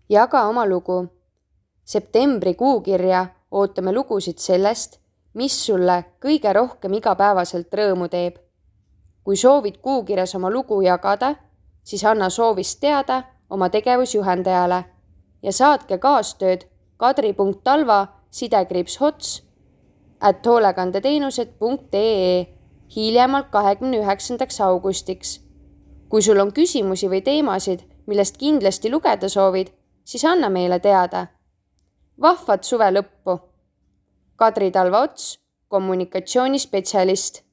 Jaga oma lugu. Septembri kuukirja ootame lugusid sellest, mis sulle kõige rohkem igapäevaselt rõõmu teeb. Kui soovid kuukirjas oma lugu jagada, siis anna soovist teada oma tegevusjuhendajale ja saatke kaastööd kadri.talva_hots@hoolekandeteenused.ee hiljemalt 29. augustiks. Kui sul on küsimusi või teemasid, millest kindlasti lugeda soovid, siis anna meile teada. Vahvat suve lõppu! Kadri Talva Ots, kommunikatsioonispetsialist.